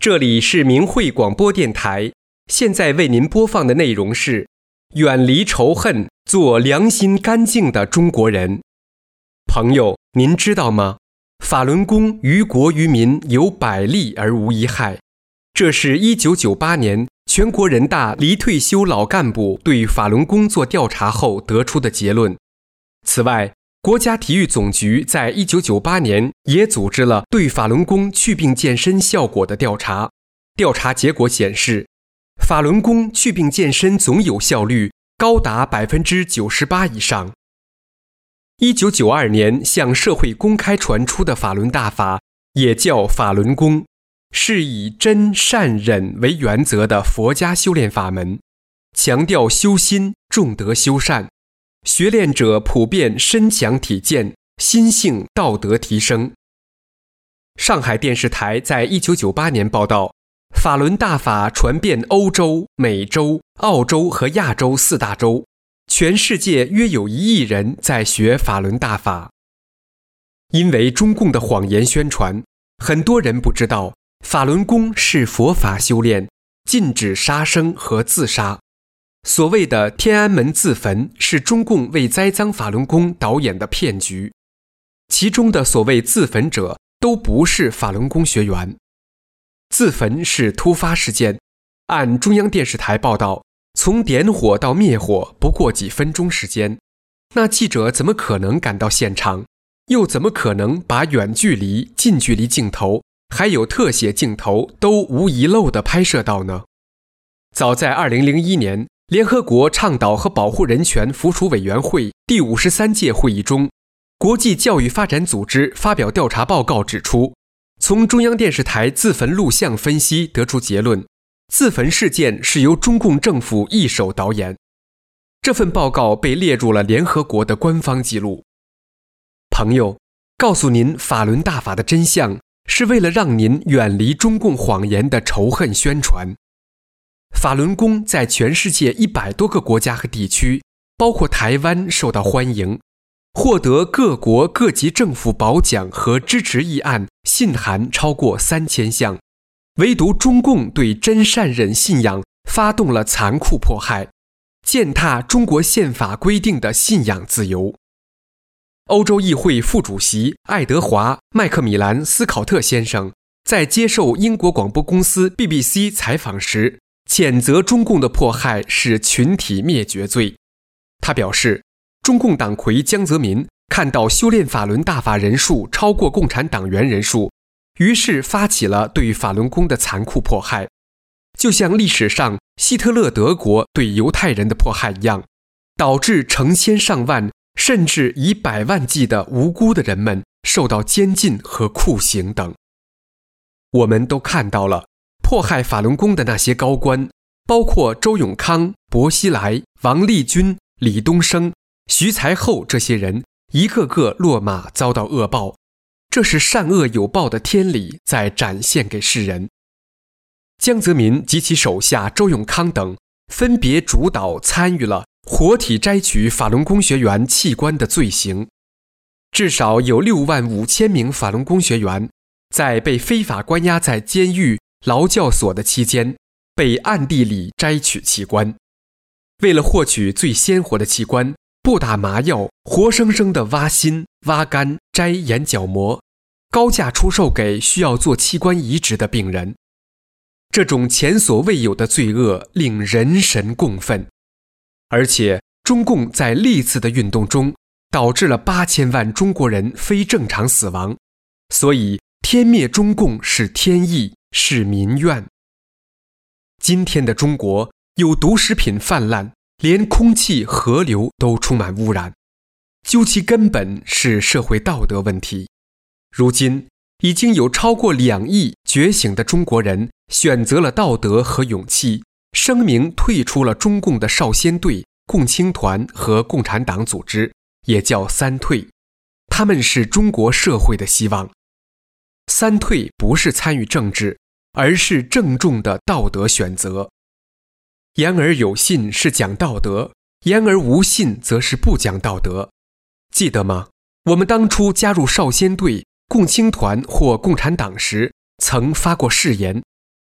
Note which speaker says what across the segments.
Speaker 1: 这里是明慧广播电台，现在为您播放的内容是远离仇恨，做良心干净的中国人。朋友，您知道吗？法轮功于国于民有百利而无一害。这是1998年全国人大离退休老干部对法轮功做调查后得出的结论。此外，国家体育总局在1998年也组织了对法轮功祛病健身效果的调查，调查结果显示，法轮功祛病健身总有效率高达 98% 以上。1992年向社会公开传出的法轮大法也叫法轮功，是以真善忍为原则的佛家修炼法门，强调修心，重德修善，学练者普遍身强体健，心性道德提升。上海电视台在1998年报道，法轮大法传遍欧洲、美洲、澳洲和亚洲4大洲，全世界约有1亿人在学法轮大法。因为中共的谎言宣传，很多人不知道法轮功是佛法修炼，禁止杀生和自杀。所谓的天安门自焚是中共为栽赃法轮功导演的骗局，其中的所谓自焚者都不是法轮功学员。自焚是突发事件，按中央电视台报道，从点火到灭火不过几分钟时间，那记者怎么可能赶到现场？又怎么可能把远距离、近距离镜头还有特写镜头都无遗漏地拍摄到呢？早在2001年，联合国倡导和保护人权附属委员会第53届会议中，国际教育发展组织发表调查报告指出，从中央电视台自焚录像分析得出结论，自焚事件是由中共政府一手导演。这份报告被列入了联合国的官方记录。朋友，告诉您法轮大法的真相，是为了让您远离中共谎言的仇恨宣传。法轮功在全世界100多个国家和地区，包括台湾受到欢迎，获得各国各级政府褒奖和支持议案信函超过3000项，唯独中共对真善忍信仰发动了残酷迫害，践踏中国宪法规定的信仰自由。欧洲议会副主席爱德华·麦克米兰斯考特先生在接受英国广播公司 BBC 采访时，谴责中共的迫害是群体灭绝罪。他表示，中共党魁江泽民看到修炼法轮大法人数超过共产党员人数，于是发起了对法轮功的残酷迫害，就像历史上希特勒德国对犹太人的迫害一样，导致成千上万甚至以100万计的无辜的人们受到监禁和酷刑等。我们都看到了迫害法轮功的那些高官，包括周永康、薄熙来、王立军、李东生、徐才厚这些人，一个个落马遭到恶报，这是善恶有报的天理在展现给世人。江泽民及其手下周永康等分别主导参与了活体摘取法轮功学员器官的罪行，至少有65000名法轮功学员在被非法关押在监狱、劳教所的期间，被暗地里摘取器官。为了获取最鲜活的器官，不打麻药，活生生地挖心、挖肝、摘眼角膜，高价出售给需要做器官移植的病人。这种前所未有的罪恶令人神共愤。而且中共在历次的运动中导致了8000万中国人非正常死亡，所以天灭中共是天意，是民怨。今天的中国有毒食品泛滥，连空气、河流都充满污染，究其根本是社会道德问题。如今已经有超过2亿觉醒的中国人选择了道德和勇气，声明退出了中共的少先队、共青团和共产党组织，也叫三退。他们是中国社会的希望。三退不是参与政治，而是郑重的道德选择。言而有信是讲道德，言而无信则是不讲道德。记得吗？我们当初加入少先队、共青团或共产党时，曾发过誓言，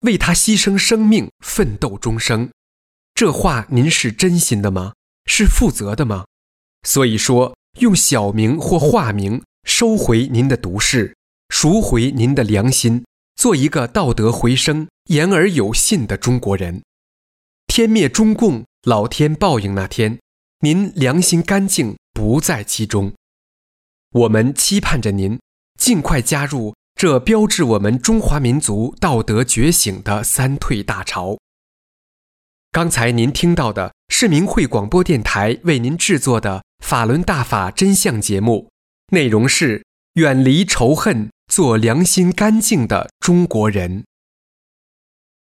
Speaker 1: 为他牺牲生命，奋斗终生。这话您是真心的吗？是负责的吗？所以说，用小名或化名收回您的毒誓，赎回您的良心，做一个道德回升、言而有信的中国人。天灭中共，老天报应那天，您良心干净，不在其中。我们期盼着您尽快加入这标志我们中华民族道德觉醒的三退大潮。刚才您听到的是明慧广播电台为您制作的法轮大法真相节目，内容是远离仇恨，做良心干净的中国人。